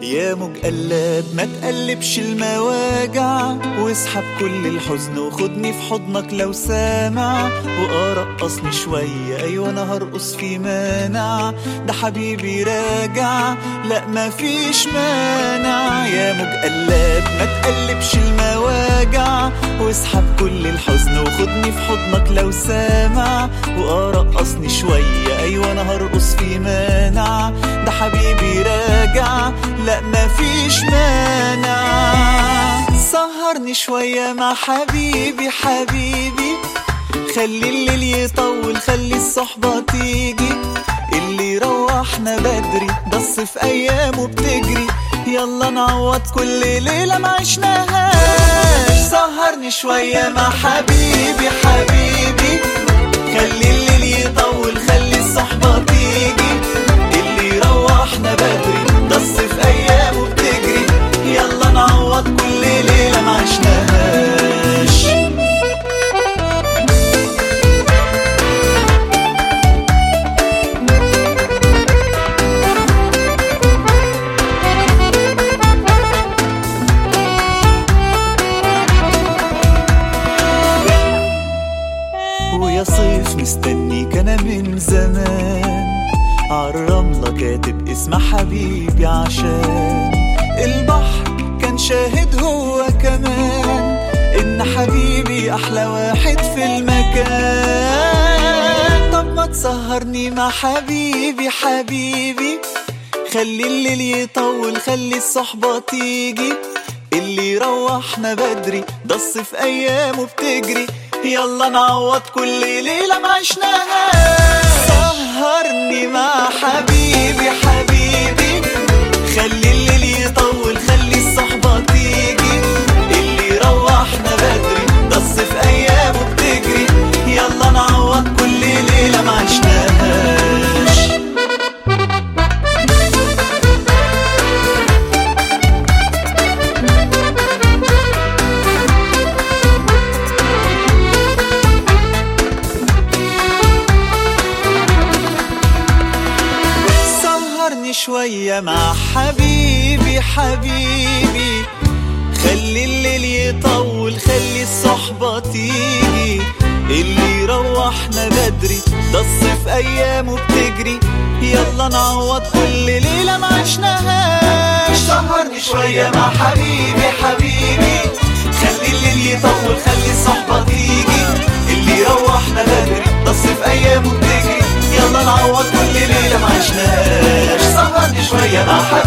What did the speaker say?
يا مقلب ما تقلبش المواجع، واسحب كل الحزن وخدني في حضنك لو سامع، وارقصني شوية ايوه انا هرقص في مانع، ده حبيبي راجع لا ما فيش مانع. يا مقلب ما تقلبش المواجع، واسحب كل الحزن وخدني في حضنك لو سامع، وارقصني شوية ايوه انا هرقص في مانع، ده حبيبي راجع لا ما فيش مانع. سهرني شوية مع حبيبي حبيبي، خلي الليل يطول خلي الصحبة تيجي، اللي روحنا بدري ده الصيف ايامه بتجري، يلا نعوض كل ليلة ما عشناهاش. سهرني شوية مع حبيبي حبيبي، خلي الليل يطول خلي الصحبة تيجي، اللي روحنا بدري ده الصيف ايامه بتجري، يلا نعوض كل ليلة ما عشناهاش. ويا صيف مستنيك انا من زمان، عالرملة كاتب اسم حبيبي عشان البحر كان شاهد هو كمان، ان حبيبي احلى واحد في المكان. طب ما تسهرني مع حبيبي حبيبي، خلي الليل يطول خلي الصحبة تيجي، اللي روحنا بدري ده الصيف ايامه بتجري، يلا نعوض كل ليلة ما عشناهاش. سهرني مع حبيبي حبيبي، خلي الليل يطول خلي الصحبة تيجي، اللي روحنا بدري ده الصيف ايامه بتجري، يلا نعوض كل ليلة ما عشناهاش. شوية مع حبيبي حبيبي، خلي الليل يطول خلي الصحبة تيجي، اللي روحنا بدري ده الصيف ايامه بتجري، يلا نعوض كل ليلة ما عشناهاش. سهرني شوية مع حبيبي حبيبي، خلي الليل يطول خلي الصحبة تيجي، اللي روحنا بدري ده الصيف ايامه بتجري، يلا نعوض كل ليلة ما عشناهاش. سهرني شوية مع حبيبي